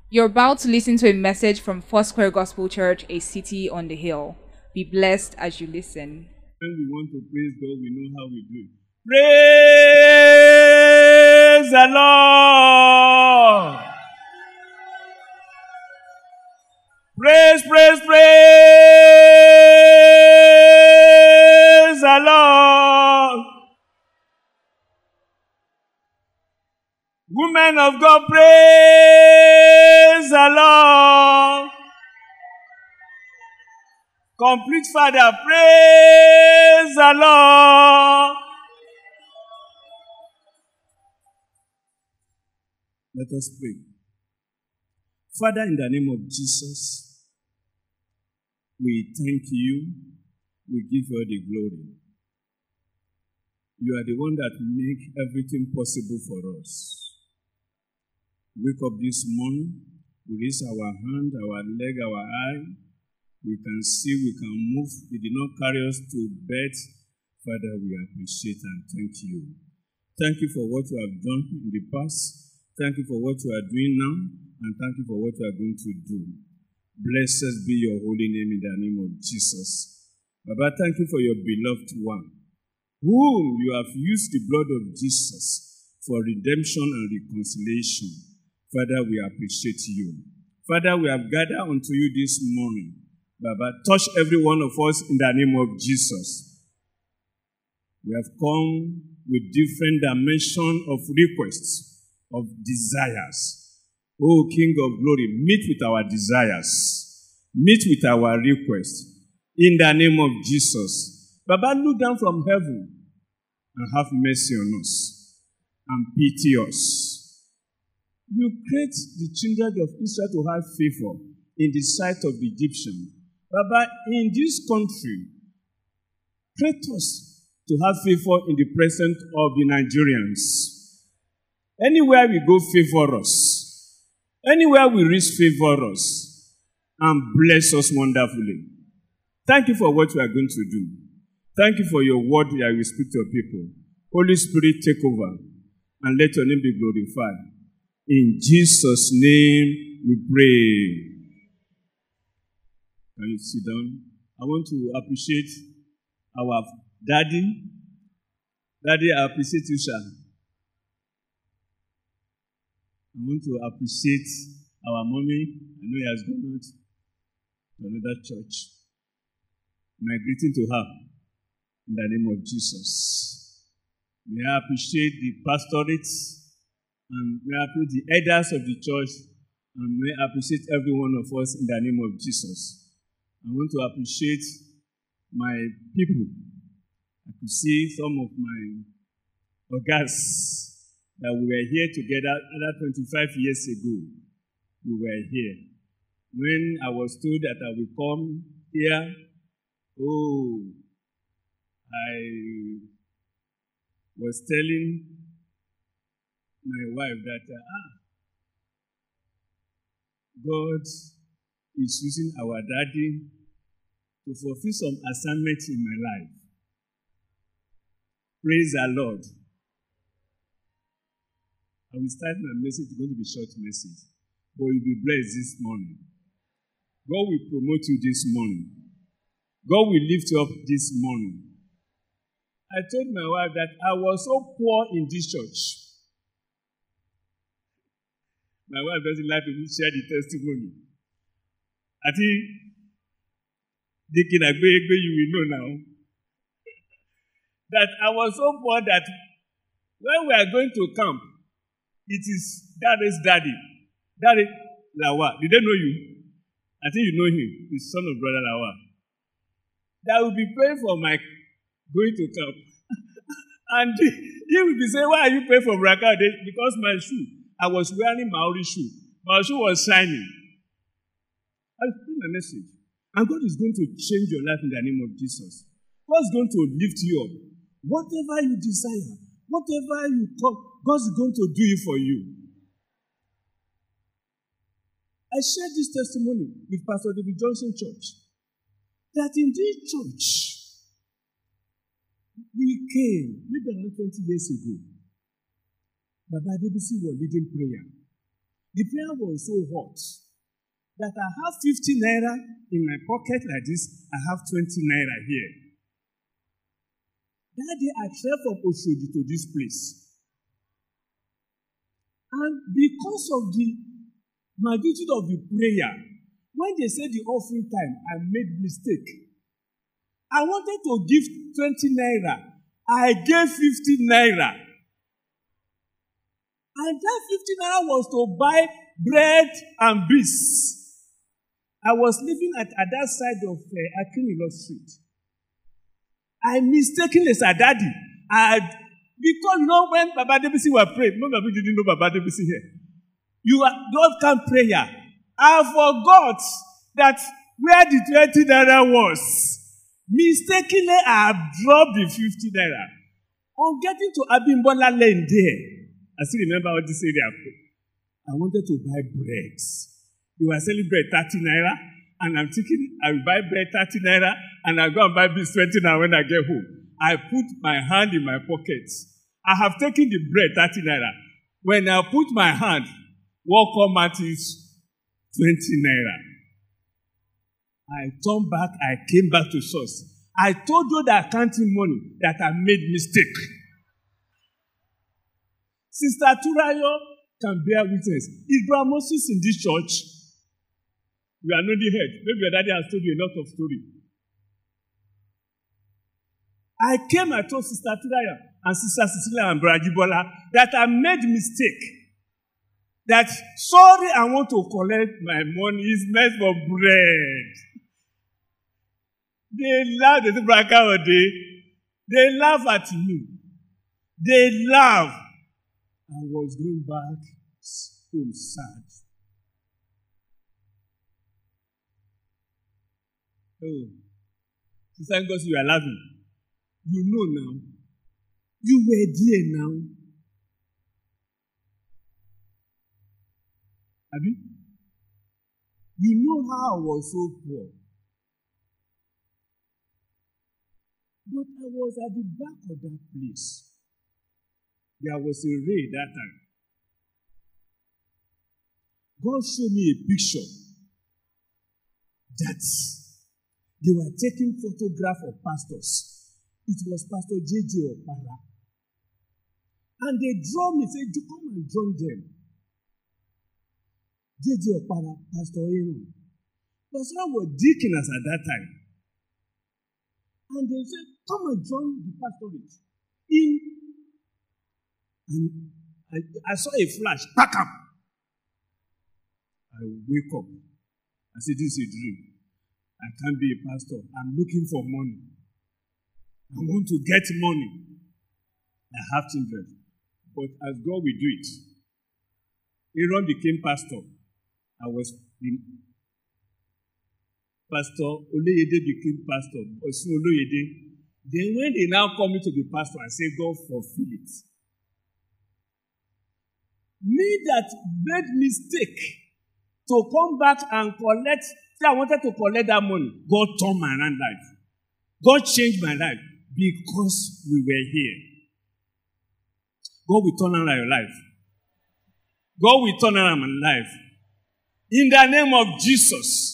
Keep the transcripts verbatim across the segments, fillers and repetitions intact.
You're about to listen to a message from Foursquare Gospel Church, a city on the hill. Be blessed as you listen. When we want to praise God, we know how we do it. Praise the Lord! Praise, praise, praise the Lord! Women of God, praise the Lord! Complete Father, praise the Lord! Let us pray. Father, in the name of Jesus, we thank you. We give you all the glory. You are the one that make everything possible for us. Wake up this morning, we raise our hand, our leg, our eye. We can see, we can move. You did not carry us to bed. Father, we appreciate and thank you. Thank you for what you have done in the past. Thank you for what you are doing now. And thank you for what you are going to do. Blessed be your holy name in the name of Jesus. Baba, thank you for your beloved one, whom you have used the blood of Jesus for redemption and reconciliation. Father, we appreciate you. Father, we have gathered unto you this morning. Baba, touch every one of us in the name of Jesus. We have come with different dimensions of requests, of desires. Oh, King of glory, meet with our desires. Meet with our requests. In the name of Jesus. Baba, look down from heaven and have mercy on us and pity us. You create the children of Israel to have favor in the sight of the Egyptians. Baba, in this country, create us to have favor in the presence of the Nigerians. Anywhere we go, favor us. Anywhere we reach, favor us. And bless us wonderfully. Thank you for what you are going to do. Thank you for your word that you speak to your people. Holy Spirit, take over and let your name be glorified. In Jesus' name we pray. Can you sit down? I want to appreciate our daddy. Daddy, I appreciate you, sir. I want to appreciate our mommy. I know he has gone out to another church. My greeting to her in the name of Jesus. May I appreciate the pastorate and may I appreciate the elders of the church and may I appreciate every one of us in the name of Jesus. I want to appreciate my people. I could see some of my ogas that we were here together another twenty-five years ago. We were here. When I was told that I will come here, oh, I was telling my wife that, uh, ah, God is using our daddy to fulfill some assignments in my life. Praise the Lord. I will start my message. It's going to be a short message. But you'll be blessed this morning. God will promote you this morning. God will lift you up this morning. I told my wife that I was so poor in this church. My wife doesn't like to share the testimony. I think, Deacon Agbe, you will know now, that I was so poor that when we are going to camp, it is Daddy's daddy, Daddy Lawa. Did they know you? I think you know him. He's son of Brother Lawa. That will be paying for my going to camp. And he will be saying, why are you paying for Braka? Because my shoe, I was wearing Maori shoe. My shoe was shining. I'll put my message. And God is going to change your life in the name of Jesus. God's going to lift you up. Whatever you desire, whatever you come, God's going to do it for you. I shared this testimony with Pastor David Johnson Church. That in this church, we came maybe around twenty years ago. Baba D B C was leading prayer. The prayer was so hot that I have fifty naira in my pocket like this. I have twenty naira here. That day I traveled from Oshodi to this place. And because of the magnitude of the prayer, when they said the offering time, I made mistake. I wanted to give twenty naira. I gave fifty naira. And that fifty naira was to buy bread and beans. I was living at, at that side of uh, Akinilo Street. I mistakenly said, Daddy, I, because you know when Baba Debisi were praying, no Baba didn't know Baba Debisi here. You are God can prayer. I forgot that where the twenty naira was. Mistakenly, I dropped the fifty naira. On getting to Abimbola Lane there, I still remember what this area. I wanted to buy breads. They were selling bread thirty naira, and I'm thinking I will buy bread thirty naira, and I'll go and buy beans twenty naira when I get home. I put my hand in my pocket. I have taken the bread thirty naira. When I put my hand, what come out is twenty naira. I turned back, I came back to source. I told you the accounting money that I made mistake. Sister Turayo can bear witness. Is Brother Moses in this church? You are not the head. Maybe your daddy has told you a lot of story. I came, I told Sister Turayo and Sister Cecilia and Brother Jibola that I made mistake. That, sorry, I want to collect my money. It's meant for bread. They laugh at the Braka day. They laugh at me. They laugh. I was going back home sad. Oh, Sister Ngozi, you are laughing. You know now. You were there now. Abi? You know how I was so poor. But I was at the back of that place. There was a ray that time. God showed me a picture that they were taking photographs of pastors. It was Pastor J J Opara. And they draw me, say, you come and join them. J J Opara, Pastor Aaron. Pastor Aaron was deaconess at that time. And they said, come and join the pastorate. In, and I, I saw a flash, back up. I wake up. I said, this is a dream. I can't be a pastor. I'm looking for money. I want to get money. I have children. But as God will do it, Aaron became pastor. I was in Pastor Oleyede became pastor. Osun Oleyede. Then when they now call me to be pastor, I say, God fulfill it. Me that made mistake to come back and collect, say I wanted to collect that money. God turned my around life. God changed my life because we were here. God will turn around your life. God will turn around my life. In the name of Jesus.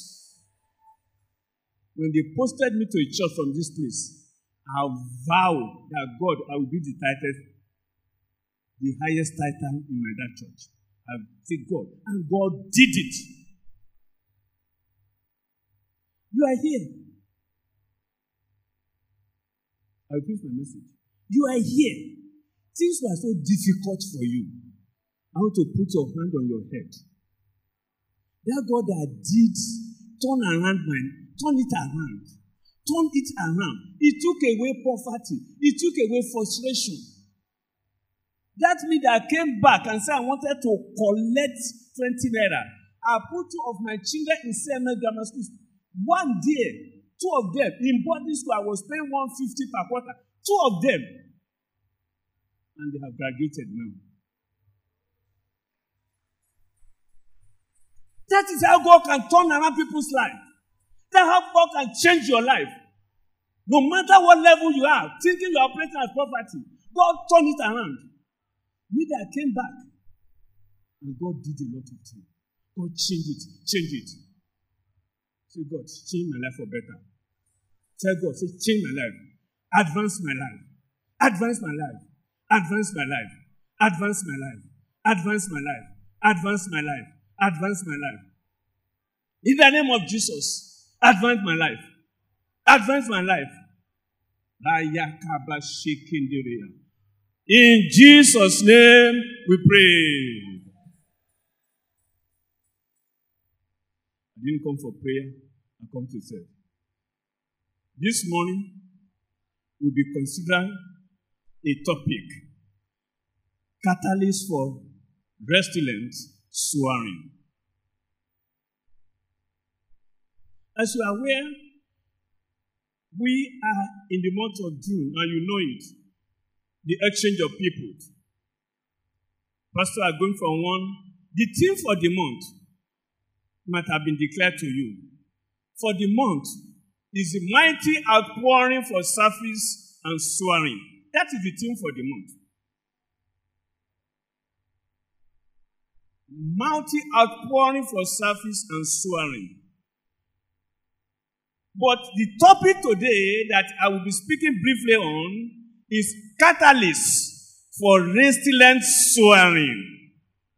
When they posted me to a church from this place, I vowed that God, I will be the title, the highest title in my that church. I said God, and God did it. You are here. I will preach my message. You are here. Things were so difficult for you. I want to put your hand on your head. That God that did turn around my, turn it around. Turn it around. He took away poverty. He took away frustration. That means that I came back and said I wanted to collect twenty naira. I put two of my children in C M S grammar school. One day, two of them in boarding school, I was paying one hundred fifty per quarter. Two of them. And they have graduated now. That is how God can turn around people's life. That's how God can change your life. No matter what level you are, thinking you are operating as poverty, God turn it around. Me that came back And God did a lot of things. God changed it, change it. Say, God, change my life for better. Tell God, say, change my life. Advance my life. Advance my life. Advance my life. Advance my life. Advance my life. Advance my life. Advance my life. In the name of Jesus, advance my life. Advance my life. In Jesus' name we pray. I didn't come for prayer, I come to serve. This morning, we'll be considering a topic, catalyst for resilient soaring. As you are aware, we are in the month of June, and you know it, the exchange of people. Pastor are going from one. The theme for the month might have been declared to you. For the month is the mighty outpouring for service and soaring. That is the theme for the month. Mighty outpouring for service and soaring. But the topic today that I will be speaking briefly on is catalyst for resilient soaring.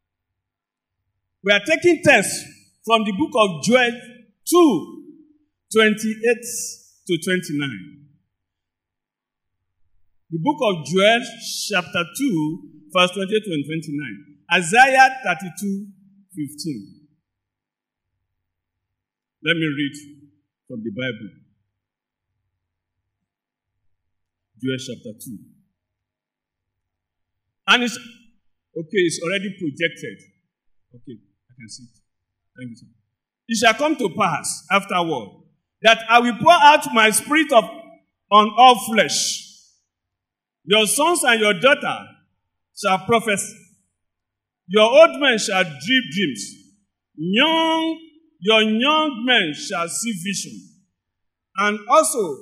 We are taking tests from the book of Joel two, twenty-eight to twenty-nine. The book of Joel, chapter two, verse twenty-eight to twenty-nine. Isaiah thirty-two, fifteen. Let me read from the Bible. Joel chapter two. And it's, okay, it's already projected. Okay, I can see it. Thank you, sir. It shall come to pass afterward that I will pour out my spirit of, on all flesh. Your sons and your daughter shall prophesy. Your old men shall dream dreams. Young, your young men shall see vision. And also,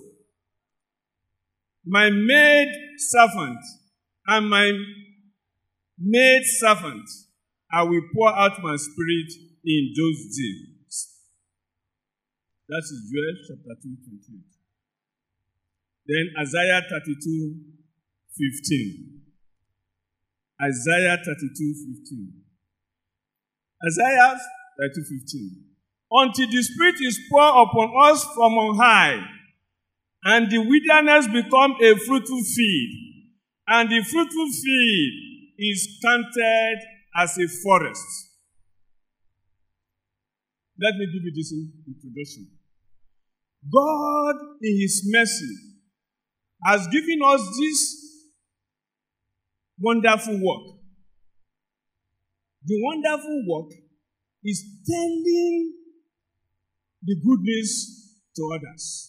my maid servant and my maid servant, I will pour out my spirit in those days. That is Joel chapter two, twenty-eight. Then Isaiah thirty-two, fifteen. Isaiah thirty-two, fifteen. Isaiah thirty-two, fifteen. Until the Spirit is poured upon us from on high, and the wilderness become a fruitful field, and the fruitful field is counted as a forest. Let me give you this introduction. God, in His mercy, has given us this wonderful work. The wonderful work is telling the good news to others.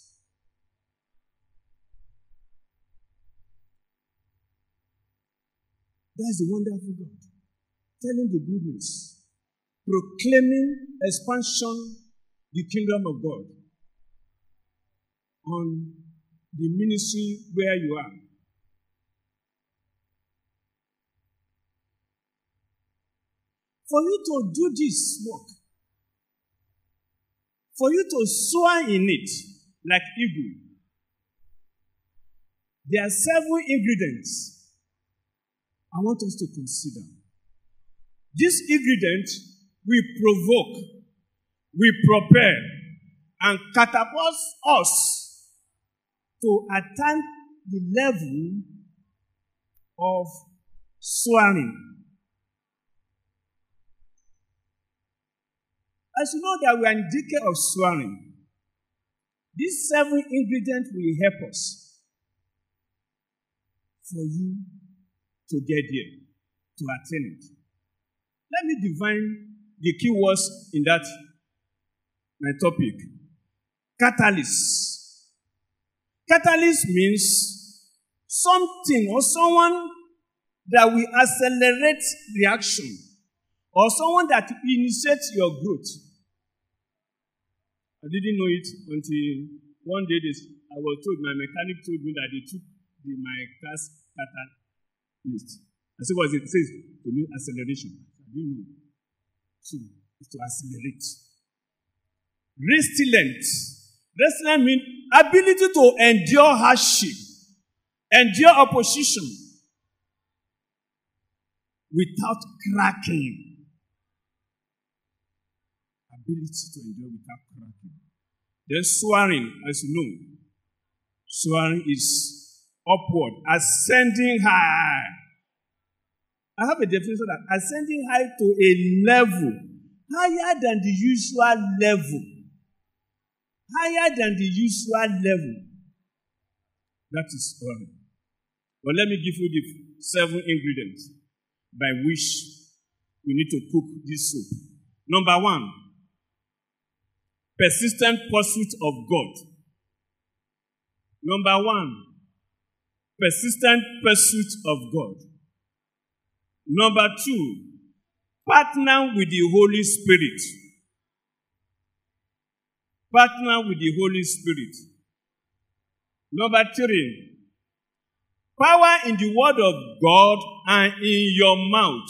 That's the wonderful God. Telling the good news. Proclaiming expansion, the kingdom of God. On the ministry where you are. For you to do this work, for you to soar in it like eagle, there are several ingredients I want us to consider. These ingredients will provoke, will prepare, and catapult us to attain the level of soaring. As you know that we are in the decade of soaring, these seven ingredients will help us for you to get there, to attain it. Let me define the key words in that, my topic. Catalyst. Catalyst means something or someone that will accelerate reaction, or someone that initiates your growth. I didn't know it until one day this, I was told, my mechanic told me that they took the, my car's catalyst. I said, what it says to me, acceleration. I didn't know. Two is to accelerate. Resilient. Resilient means ability to endure hardship, endure opposition without cracking. Ability to endure without cracking. Then soaring, as you know, soaring is upward, ascending high. I have a definition that ascending high to a level higher than the usual level. Higher than the usual level. That is soaring. But let me give you the seven ingredients by which we need to cook this soup. Number one, persistent pursuit of God. Number one, persistent pursuit of God. Number two, partner with the Holy Spirit. Partner with the Holy Spirit. Number three, power in the word of God and in your mouth.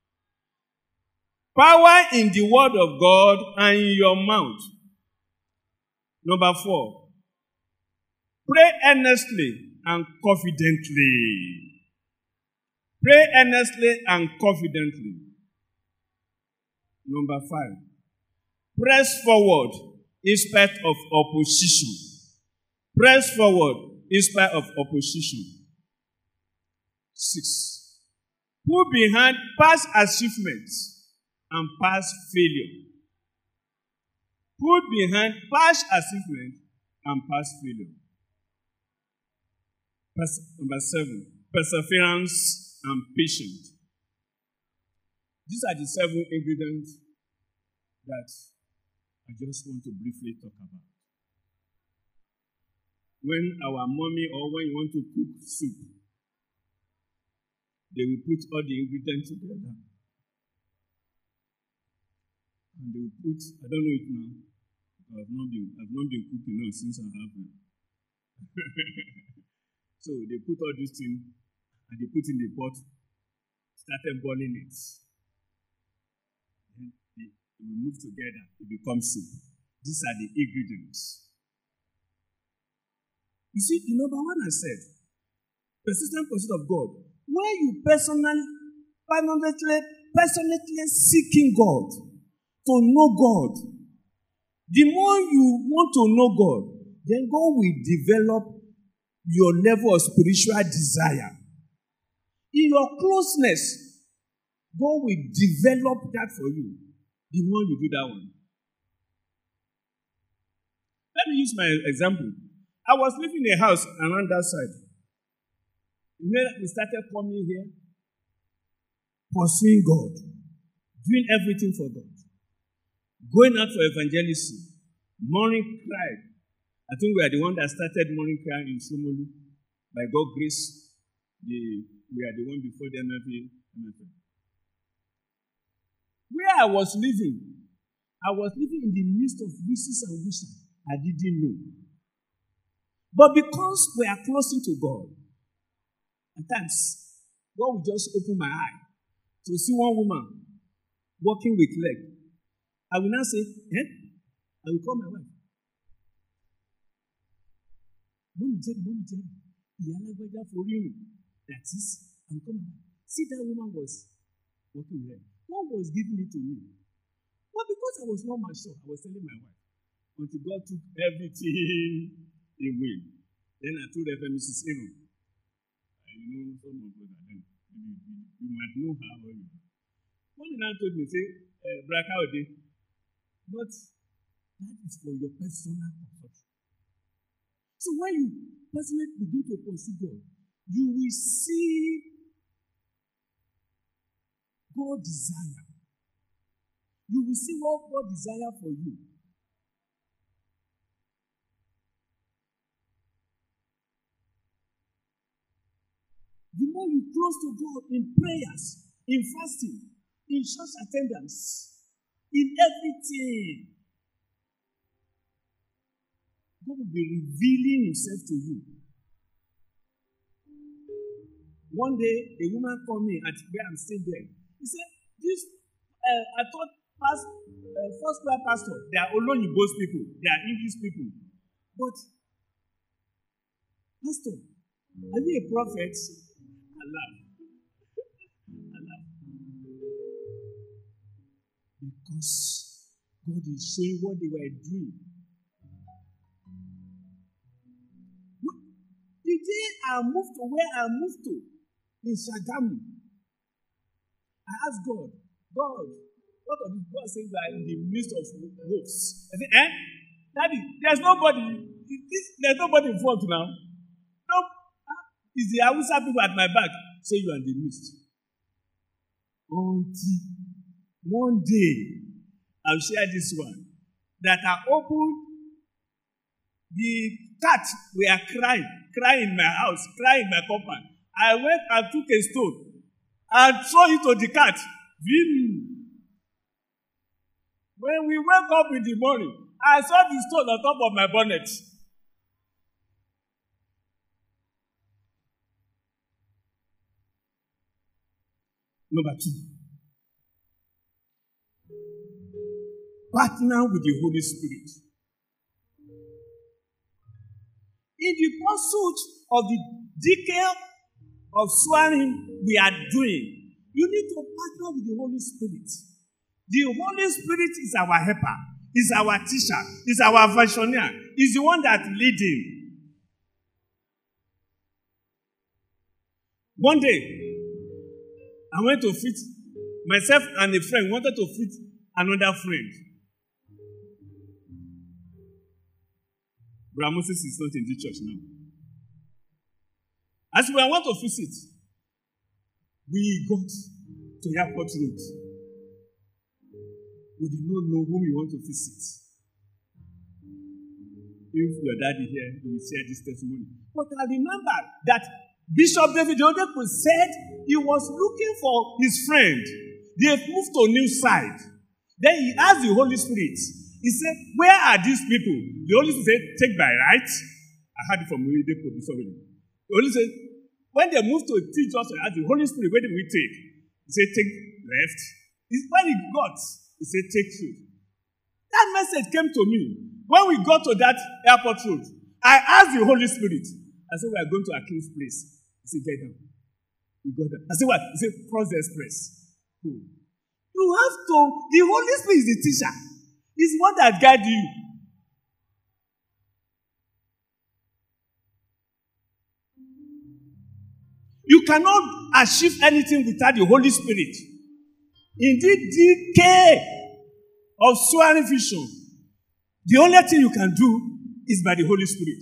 Power in the word of God and in your mouth. Number four, pray earnestly and confidently. Pray earnestly and confidently. Number five, press forward in spite of opposition. Press forward in spite of opposition. Six, put behind past achievements and past failure. Put behind past achievements and past failure. Number seven, perseverance and patience. These are the seven ingredients that I just want to briefly talk about. When our mommy or when you want to cook soup, they will put all the ingredients together. And they will put, I don't know it now, I've not been, I've not been cooking now since I have them. So they put all these things and they put in the pot, started boiling it. Then they, they will move together, it becomes soup. These are the ingredients. You see, the number one I said, persistent pursuit of God. When you personally, permanently, personally seeking God, to know God, the more you want to know God, then God will develop your level of spiritual desire. In your closeness, God will develop that for you the more you do that one. Let me use my example. I was living in a house around that side. Where we started coming here, pursuing God, doing everything for God, going out for evangelism, morning cry. I think we are the one that started morning cry in Shomolu. By God's grace, the, we are the one before the M F A. Where I was living, I was living in the midst of wishes and wishes I didn't know. But because we are close to God, at times, God will just open my eye to see one woman walking with leg. I will now say, eh? I will call my wife. Mommy, Jenny, Mommy, Jenny. That is, I'm coming. See, that woman was walking with her. God was giving it to me. But because I was not mature, I was telling my wife, until God took everything away. Then I told her, Missus Aaron, you know, some of us are then. You, you, you might know her or you. One man told me, say, uh, Braka Ode, but that is for your personal comfort. So when you personally begin to pursue God, you will see God's desire. You will see what God desires for you. The more you close to God in prayers, in fasting, in church attendance, in everything, God will be revealing himself to you. One day, a woman called me at where I'm staying there. He said, "This, uh, I thought Past, uh, first class pastor, they are Olonyibo's people, they are English people. But, pastor, are you a prophet? Allah. Allah. Because God is showing what they were doing. The day I moved to where I moved to, in Shagamu, I asked God, God, what of this? God saying that in the midst of wolves. I said, eh? Daddy, there's nobody. There's nobody in front now. No. It's the Hausa people at my back. Say you are in the midst. Until one day, I'll share this one. That I opened the cat. We are crying, crying in my house, crying in my compound. I went and took a stone and threw it to the cat. Vim. When we woke up in the morning, I saw the stone on top of my bonnet. Number two, partner with the Holy Spirit. In the pursuit of the decade of swearing we are doing, you need to partner with the Holy Spirit. The Holy Spirit is our helper, is our teacher, is our visioneer, is the one that leading. One day, I went to fit, myself and a friend wanted to fit another friend. Brother Moses is not in the church now. As we went to visit, we got to Airport Road. We did not know whom we want to visit. If your daddy here, he will share this testimony. But I remember that Bishop David Oyedepo said he was looking for his friend. They moved to a new side. Then he asked the Holy Spirit. He said, where are these people? The Holy Spirit said, take by right. I heard it from Oyedepo Bishop. The Holy Spirit said, when they moved to teach us, I asked the Holy Spirit, where did we take? He said, take left. When he got, he said, take straight. That message came to me. When we got to that airport road, I asked the Holy Spirit. I said, we are going to a king's place. He said, get down. We got down. I said, what? He said, cross the express. Cool. You have to, the Holy Spirit is the teacher. He's the one that guides you. You cannot achieve anything without the Holy Spirit. In this decay of swearing vision, the only thing you can do is by the Holy Spirit.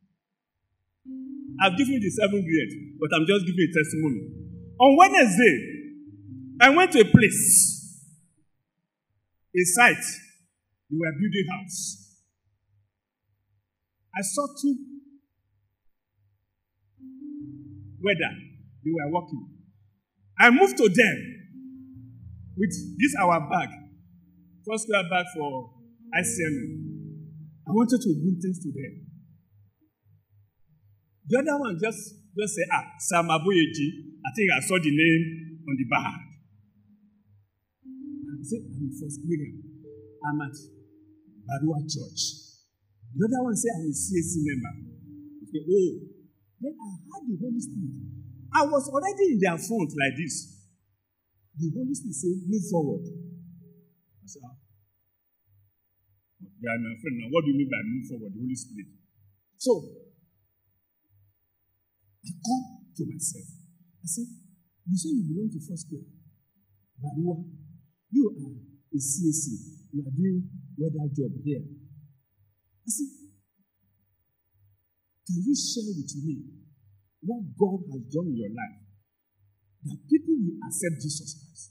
I've given you the seven grade, but I'm just giving a testimony. On Wednesday, I went to a place, a site. They were building house. I saw two weather. They were working. I moved to them with this our bag, first class bag for I C M M. I wanted to bring things to them. The other one just, just say, ah, Sam Aboyeji. I think I saw the name on the bag. I said, I'm First William. I'm at Barua Church. The other one said, I'm a C A C member. I said, oh. Then I heard the Holy Spirit. I was already in their front like this. The Holy Spirit said, move forward. I said, ah. They are my friend now. What do you mean by move forward? The Holy Spirit. So, I come to myself. I said, you say you belong to First Square. Barua, you are a C A C. You are doing weather job here. I said, can you share with me what God has done in your life that people will accept Jesus Christ?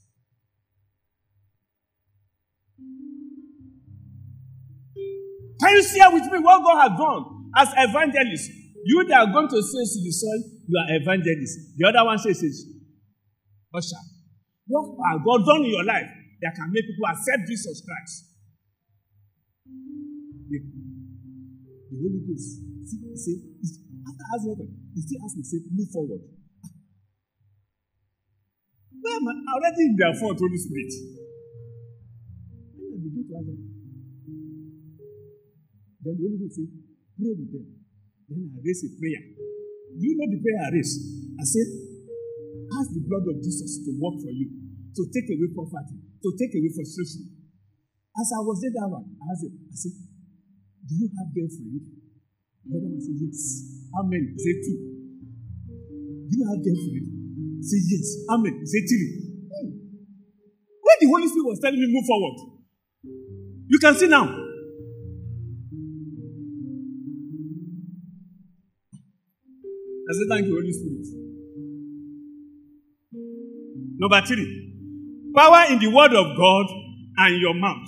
Can you share with me what God has done as evangelists? You that are going to say to the soil, you are evangelists. The other one says, Usher, what has God done in your life that can make people accept Jesus Christ? The, the Holy Ghost, see, he said, after asking, he still asked me, he said, move forward. Well, I'm already in their front, Holy Spirit. Then the Holy Ghost said, pray with them. Then I raised a prayer. Do you know the prayer I raised? I said, ask the blood of Jesus to work for you, to take away poverty, to take away frustration. As I was there that one, I asked him, I said, do you have girlfriend? The other one said, yes. How many? He said, two. Do you have girlfriend? He said, yes. How many? He said, three. Hmm. When the Holy Spirit was telling me move forward, you can see now. I said, thank you, Holy Spirit. Number three, power in the word of God and your mouth.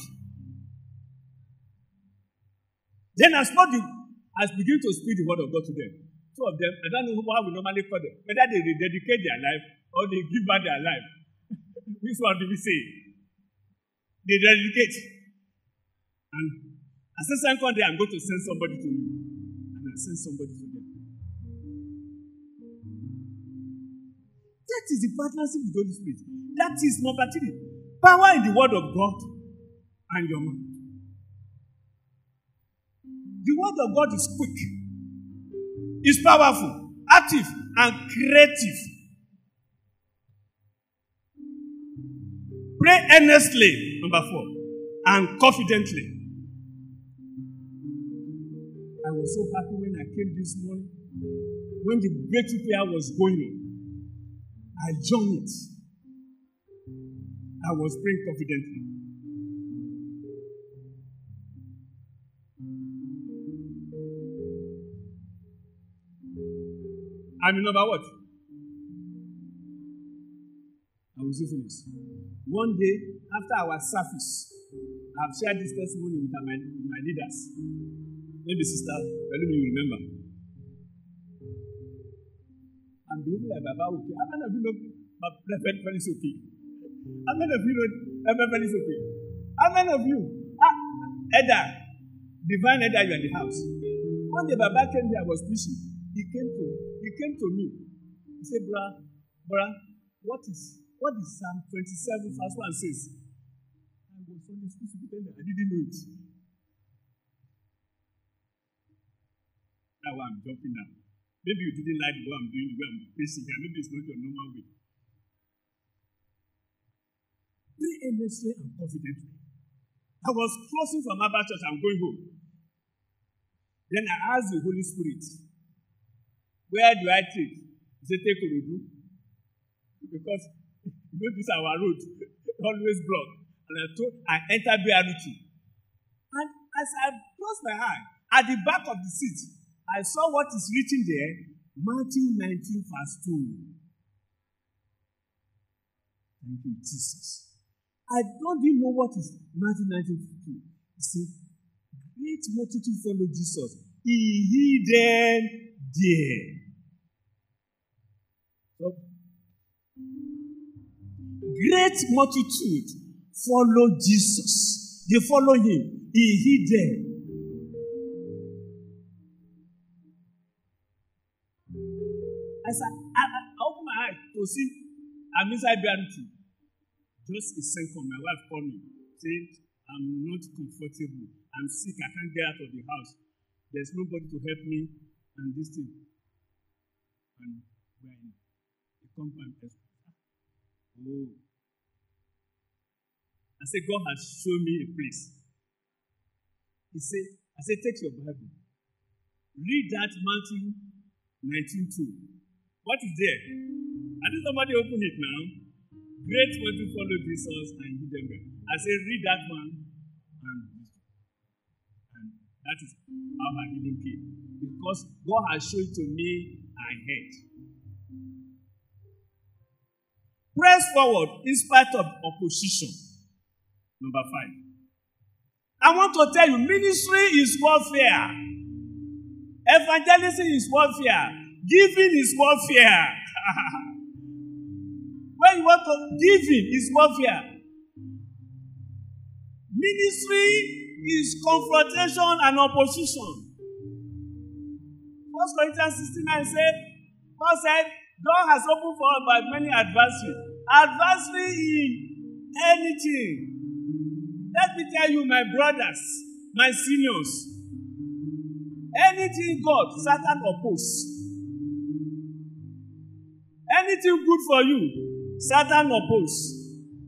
Then I spoke the, I begin to speak the word of God to them. Two of them, I don't know how we normally call them, whether they rededicate their life or they give back their life. Which one do we say? They dedicate. And I said, second day, I'm going to send somebody to you. And I send somebody to them. That is the partnership with the Holy Spirit. That is number three. Power in the word of God and your mouth. The word of God is quick, is powerful, active, and creative. Pray earnestly, number four, and confidently. I was so happy when I came this morning, when the breakthrough prayer was going on. I joined it. I was praying confidently. I remember what? I was finished. One day, after our service, I've shared this testimony with my, with my leaders. Maybe Sister Pelumi, you remember. I'm behaving like Baba okay. How many of you know my Reverend Felix okay? How many of you know Reverend Felix okay? How many of you? Ah, Edda, divine Edda, you are in the house. One day Baba came here, I was preaching. He came to he came to me. He said, Brah, Brah, what is what is Psalm twenty-seven, verse one says? I was on the school superintendent, I didn't know it. Now I'm jumping now. Maybe you didn't like what I'm doing, the way I'm preaching here. Maybe it's not your normal way. Pray earnestly and confidently. I was crossing from Abba Church, I'm going home. Then I asked the Holy Spirit, where do I take? He said, take Orodu. Because you know this is our road, always blocked. And I told, I entered B R T. And as I closed my eye, at the back of the seat, I saw what is written there, Matthew nineteen, verse two. Thank you, Jesus. I don't even know what is Matthew nineteen, verse two. He said, great multitude followed Jesus. He hid them there. So, great multitude followed Jesus. They follow him. He hid them. As I, I, I open my eyes to see, I'm inside B R T. Just a second, my wife called me, saying, I'm not comfortable. I'm sick. I can't get out of the house. There's nobody to help me. And this thing. And we're in the compound. Oh. I said, God has shown me a place. He said, I said, take your Bible. Read that Matthew nineteen two. What is there? I think somebody open it now. Great want to follow Jesus and hid them there. I said, read that one. And, and that is how my healing came. Because God has shown it to me, I heard. Press forward in spite of opposition. Number five. I want to tell you, ministry is warfare. Evangelism is warfare. Giving is warfare. When you want to giving is warfare. Ministry is confrontation and opposition. First Corinthians sixteen nine said, Paul said, God has opened for us by many adversaries. Adversary in anything. Let me tell you, my brothers, my seniors, Anything God, Satan opposes. Anything good for you, Satan opposes.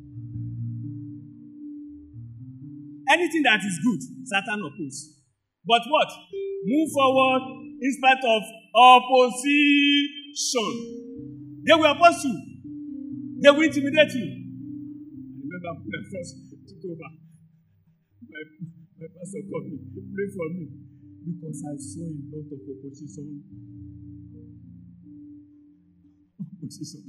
Anything that is good, Satan opposes. But what? Move forward in spite of opposition. They will oppose you. They will intimidate you. I remember when I first took over. My, my pastor called me, pray for me, because I saw a lot of opposition. Opposition.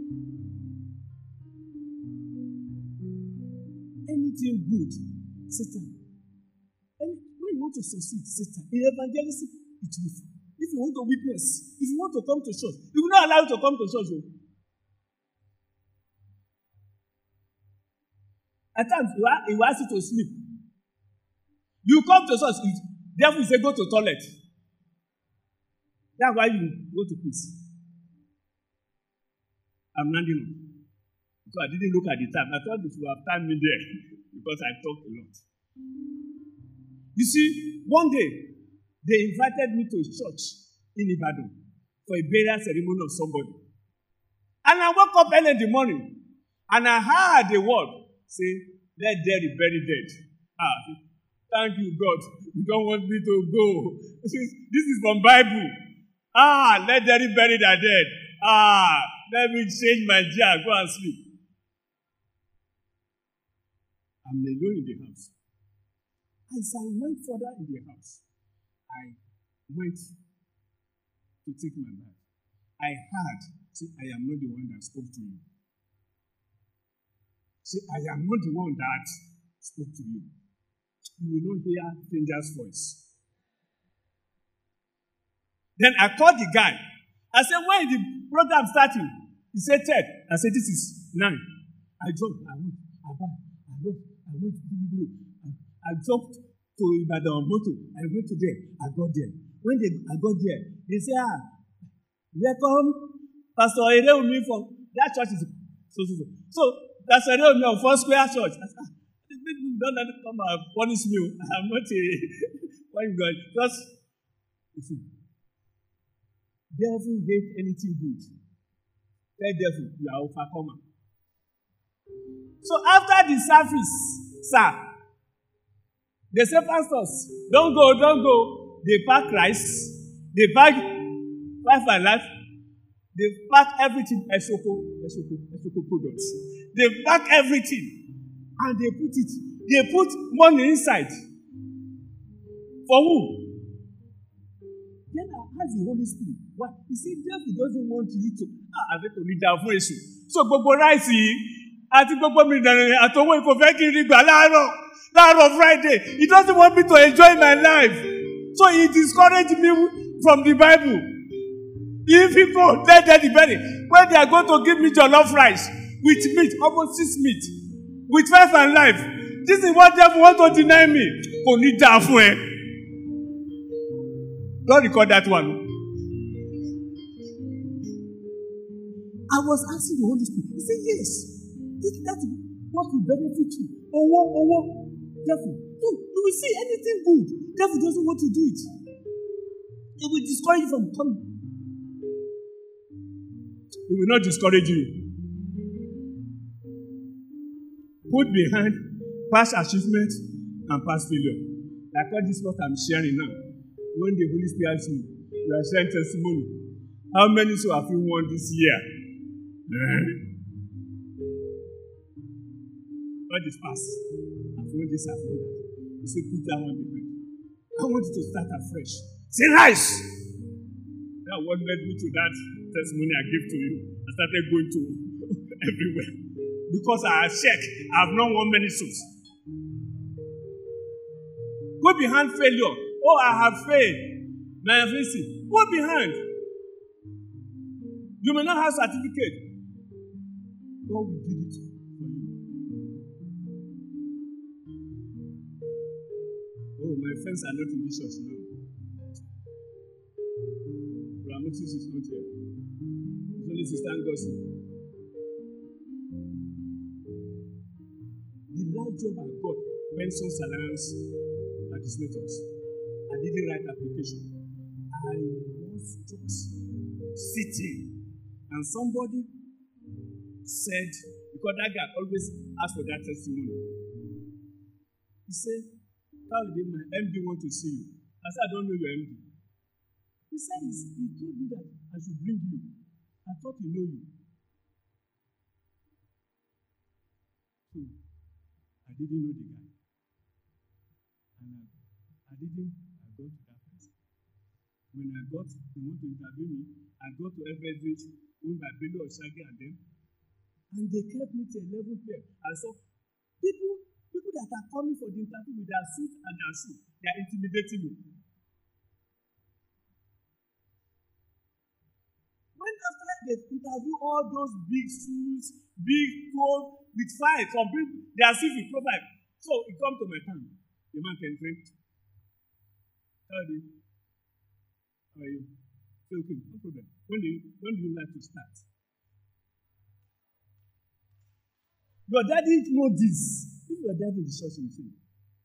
Anything good, Satan. And when you want to succeed, Satan. In evangelism, it will. If you want to witness, if you want to come to church, he will not allow you to come to church. At times, he will ask you to sleep. You come to church, the devil will say, go to toilet. That's why you go to peace. I'm landing on. So I didn't look at the time. I thought this would have timed me there because I talked a lot. You see, one day, they invited me to a church in Ibadan for a burial ceremony of somebody. And I woke up early in the morning and I heard the word say, let dead bury dead. Ah, thank you, God. You don't want me to go. This is, this is from Bible. Ah, let dead bury their dead. Ah, let me change my jar, go and sleep. I'm alone in the house. As I went further in the house, I went to take my bath. I heard, see, I am not the one that spoke to you. See, I am not the one that spoke to you. You will not hear stranger's voice. Then I called the guy. I said, when is the program starting? He said, Ted. I said, this is nine. I jumped. I went. I went. I went. I went to I jumped to Ibadan Moto. I went to there. I got there. When they, I got there, they say, ah, welcome, Pastor Ereumi from that church is so so so. So Pastor Ereumi of Four Square Church. I said, ah, the people don't let them come and punish me. I'm not a what you got. Just you see, devil hate anything good. Tell devil you are overcomer. So after the service, sir. They say, pastors, don't go, don't go. They pack rice. They pack five and life. They pack everything. Esoko, Esoko, Esoko products. They pack everything. And they put it. They put money inside. For who? Then I ask the Holy Spirit. Why? He said, devil doesn't want you to. Ah, I think to lead down for issue. So, gbogbo rice yìí, àti gbogbo mi dànù, àtọwọ́ ìkó fẹ́ kí n rí gbà láàárọ̀. That of Friday. He doesn't want me to enjoy my life. So he discouraged me from the Bible. If he go, let them bury. When they are going to give me jollof rice with meat, almost six meat, with life and life, this is what they want to deny me. Only that way. Don't record that one. I was asking the Holy Spirit. He said, yes. This, that's what will benefit you. Oh, oh, oh. Devil, no, you will see anything good. Devil doesn't want to do it. It will discourage you from coming. It will not discourage you. Put behind past achievement and past failure. Like what this what I'm sharing now. When the Holy Spirit asks me, you are sharing testimony. How many so have you won this year? Eh? What is past? I've won this, I've won that. You say, put that one behind. I want you to start afresh. Say, rise! That what led me to that testimony I gave to you. I started going to everywhere. Because I have checked, I have not won many souls. Go behind failure. Oh, I have failed. My facing. Go behind. You may not have certificate. God will do it for you. Oh, my friends are not in this church now. Ramotis is not here. It's only Sister Ngozi. The last job I got, pension allowance, legislators. I didn't write application. I was just sitting, and somebody said, because that guy always asks for that testimony. He said, "How did my M D want to see you?" I said, "I don't know your M D." He said, he told me that I should bring you. I thought he knew you. So, I didn't know the guy. And I, I didn't, I got to that person. When I got, they want to interview me, I got to F S H, owned by Bello Oshagi and them, and they kept me to eleven p.m. I saw people, people that are coming for the interview with their suit and their shoe, they are intimidating me. When after they interview all those big shoes, big coat, with five, some people, they are still with profile. So it comes to my time. The man can drink. How are you? How are you? Say, okay, no problem. When do you, when do you like to start? Your daddy know this. If your daddy in the church, you say,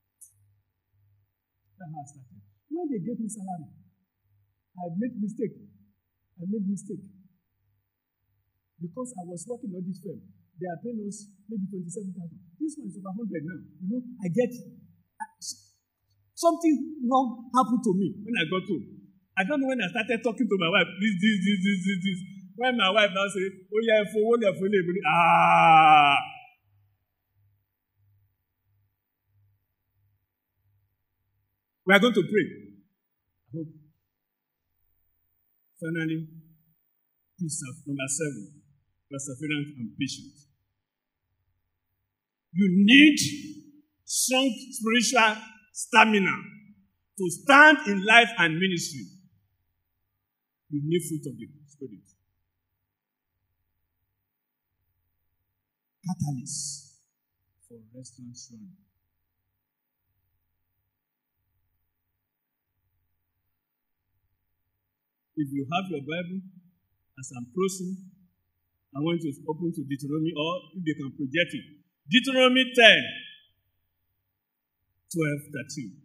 that's how I started. When they gave me salary, I made mistake. I made mistake. Because I was working on this firm. They are paying us maybe twenty-seven thousand. This one is over one hundred now. You know, I get something wrong happened to me when I got home. I don't know when I started talking to my wife, this, this, this, this, this, this. When my wife now said, "Oh yeah, for one, for one, ah." We are going to pray. Finally, number seven, perseverance and patience. You need strong spiritual stamina to stand in life and ministry. You need fruit of the Spirit. Catalyst for restoration. If you have your Bible, as I'm closing, I want you to open to Deuteronomy, or if they can project it. Deuteronomy ten, twelve, thirteen.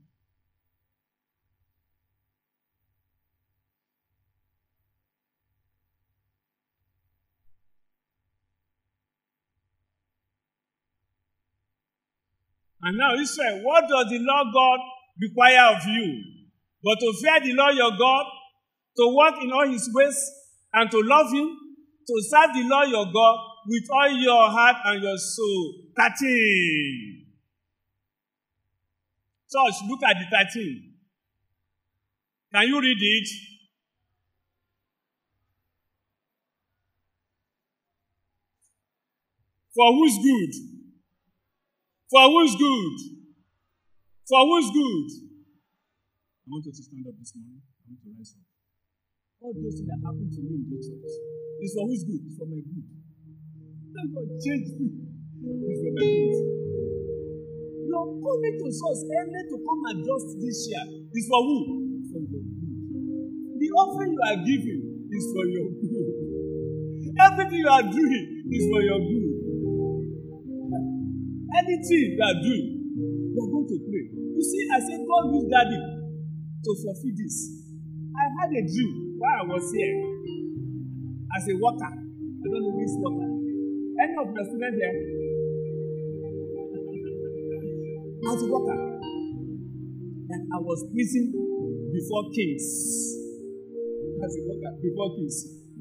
And now Israel, what does the Lord God require of you? But to fear the Lord your God, to walk in all his ways, and to love him, to serve the Lord your God with all your heart and your soul. thirteen. Church, look at the thirteen. Can you read it? For who's good? For who's good? For who's good? I want you to stand up this morning. I want to rise up. All those things that happen to me in the church is for who's good? It's for my good. Thank God, change me. It's for my good. You're coming to us early to come and just this year. It's for who? For your good. The offering you are giving is for your good. Everything you are doing is for your good. Anything you are doing, you are going to pray. You see, I said, God used daddy to fulfill this. I had a dream while I was here as a worker. I don't know this worker. Any of my students there? As a worker. And I was preaching before kings. As a worker, before kings.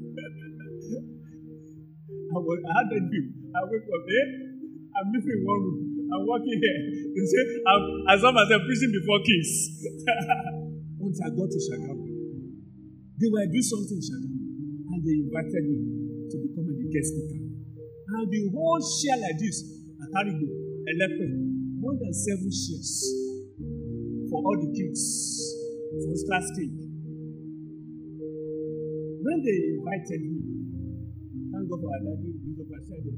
I, was, I had a dream. I wake up, eh? I'm living in one room. I'm working here. They say, I'm, as long as I'm preaching before kings. Once I got to Shagamu, they were doing something in Shagamu, and they invited me to become a guest speaker. And the whole share like this, Atarigo, Elepe, more than seven shares for all the kings, first class king. When they invited me, thank God for our daddy, Bishop Ashade.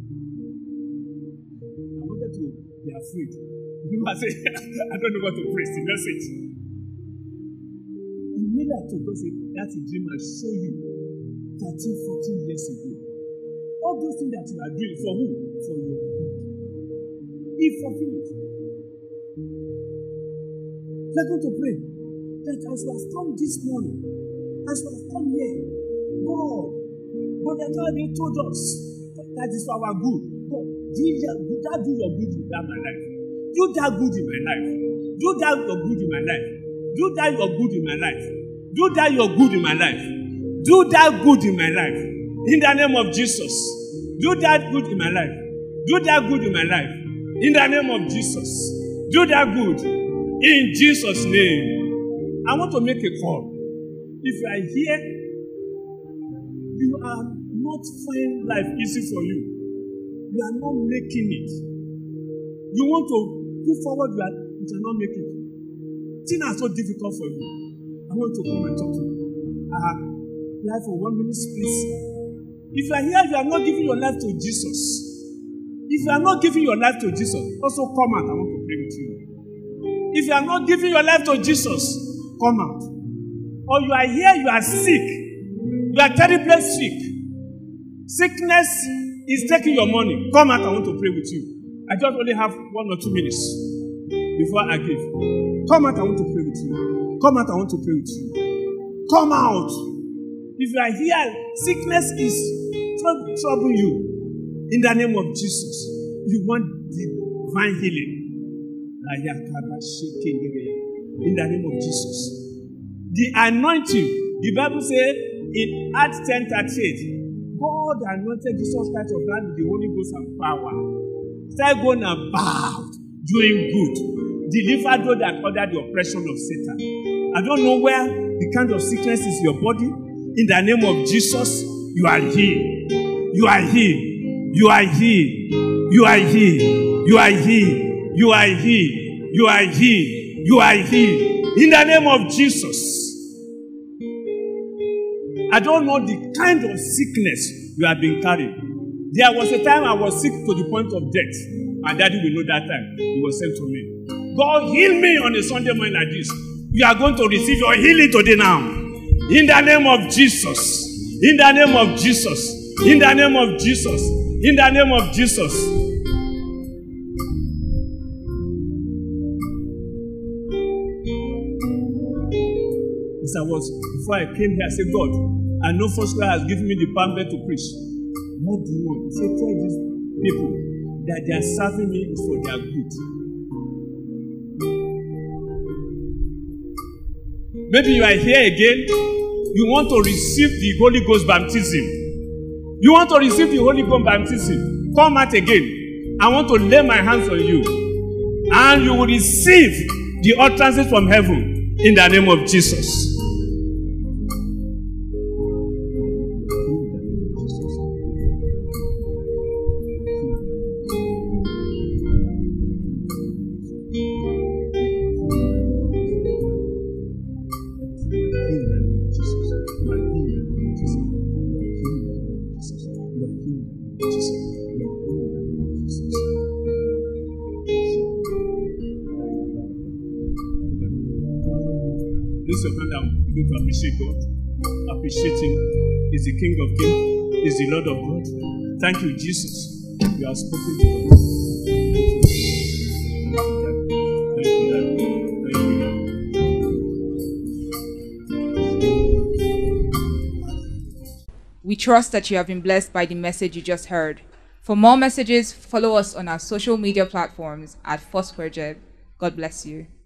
I wanted to be afraid. You know, I say, I don't know what to preach. The message. Immediately, God said, that's a dream I show you thirteen, fourteen years ago. All those things that you are doing, for who? For your good. He fulfilled it. We're going to pray that as we are strong this morning, As we have come here, God, but the God they told us that is for our good. God, do that, do that do your good in that my life. Do that good in my life. Do that your good in my life. Do that your good in my life. Do that your good in my life. Do that good in my life. In the name of Jesus. Do that good in my life. Do that good in my life. In the name of Jesus. Do that good. In Jesus' name. I want to make a call. If you are here, you are not finding life easy for you. You are not making it. You want to put forward, you, are, you cannot make it. Things are so difficult for you. I want to come and talk to you. Uh, apply for one minute, please. If you are here, you are not giving your life to Jesus. If you are not giving your life to Jesus, also come out. I want to pray with you. If you are not giving your life to Jesus, come out. Or you are here, you are sick. You are terribly sick. Sickness is taking your money. Come out, I want to pray with you. I just only have one or two minutes before I give. Come out, I want to pray with you. Come out, I want to pray with you. Come out. If you are here, sickness is troubling you. In the name of Jesus, you want divine healing. In the name of Jesus. The anointing, the Bible says in Acts ten thirty-eight, God anointed Jesus Christ of God with the Holy Ghost and power. Start going about doing good. Deliver those that under the oppression of Satan. I don't know where the kind of sickness is in your body. In the name of Jesus, you are healed. You are healed. You are healed. You are healed. You are healed. You are healed. You are healed. You are healed. In the name of Jesus. I don't know the kind of sickness you have been carrying. There was a time I was sick to the point of death. My daddy will know that time. He was sent to me. God heal me on a Sunday morning like this. You are going to receive your healing today now. In the name of Jesus. In the name of Jesus. In the name of Jesus. In the name of Jesus. As I was, before I came here, I said, God, I know Foursquare has given me the pamphlet to preach. What do you want? He said, tell these people that they are serving me is for their good. Maybe you are here again. You want to receive the Holy Ghost baptism. You want to receive the Holy Ghost baptism. Come out again. I want to lay my hands on you. And you will receive the utterances from heaven in the name of Jesus. Raise your hand and begin to appreciate God. Appreciate Him. He's the King of Kings. He's the Lord of God. Thank you, Jesus. You have spoken to us. Thank you, Lord. Thank you, Lord. We trust that you have been blessed by the message you just heard. For more messages, follow us on our social media platforms at Foursquare Jeb. God bless you.